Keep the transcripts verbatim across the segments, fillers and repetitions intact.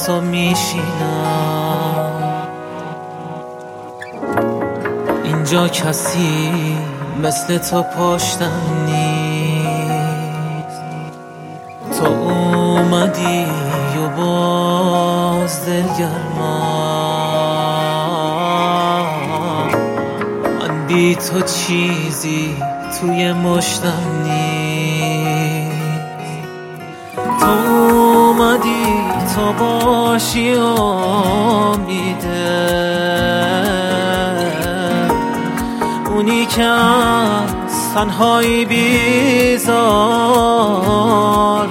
تو میشینم. اینجا کسی مثل تو پشتم نیست. تو اومدی و باز دلگرمم، من بی تو چیزی توی مشتم نیست. تو اومدی تا باشی امیده، اونی که از تنهایی بیزاره.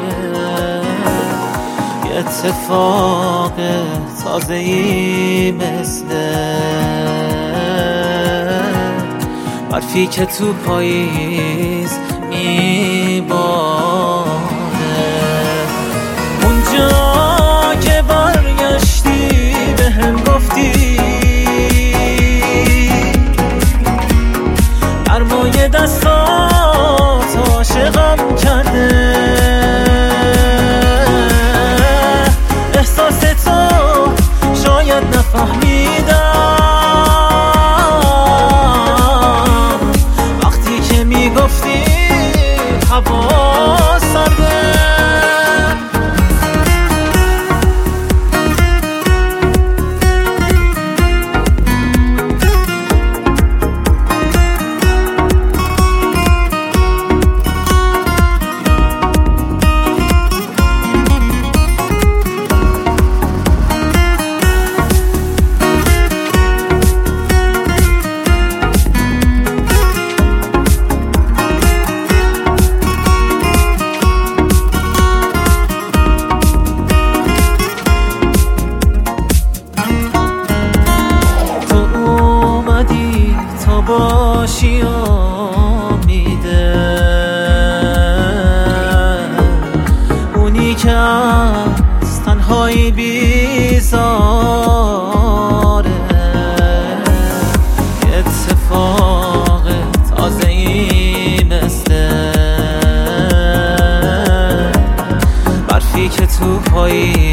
یه اتفاق تازه‌ای مثل برفی که تو پاییز میباره. اونجا که برگشتی به هم گفتی گرمای دستات عاشقم کرده. احساس تو شاید نفهمیدم وقتی که میگفتی هوا سرده. باشی امیده، اونی که از تنهایی بیزاره. اتفاق تازه‌ای مثل برفی که تو پاییز